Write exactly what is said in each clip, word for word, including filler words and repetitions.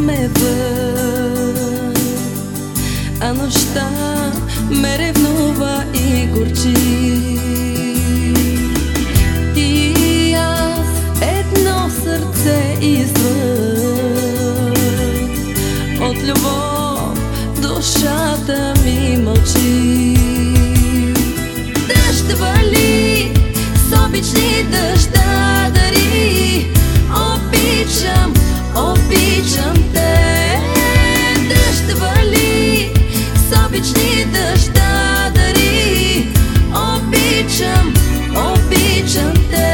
сме вън, а нощта ме ревнува и горчи. Ти и аз, едно сърце извън, от любов душата ми мълчи. Дъжд вали, с обични дъжда дари, обичам, обичам те. Дъжд вали, с обични дъжда дари, обичам, обичам те.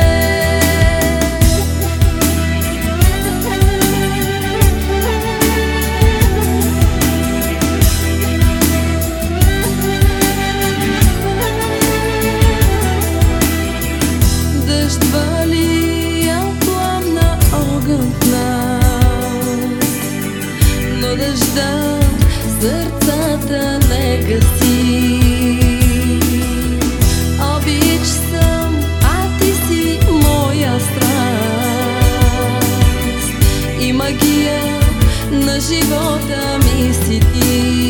Дъжд вали, а пламна огън в нас, но дъжда сърцата не гаси. Обич съм, а ти си моя страст и магия на живота ми си ти.